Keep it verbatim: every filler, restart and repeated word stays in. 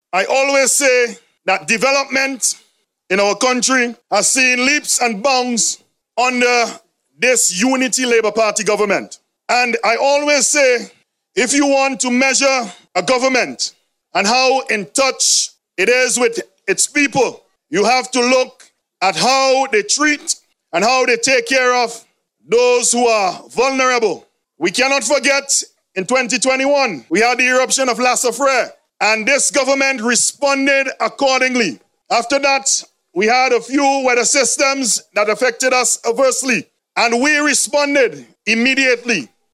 I always say that development in our country has seen leaps and bounds under this Unity Labour Party government. And I always say, if you want to measure a government and how in touch it is with its people, you have to look at how they treat and how they take care of those who are vulnerable. We cannot forget in twenty twenty-one, we had the eruption of Lassa Frere, and this government responded accordingly. After that, we had a few weather systems that affected us adversely, and we responded immediately.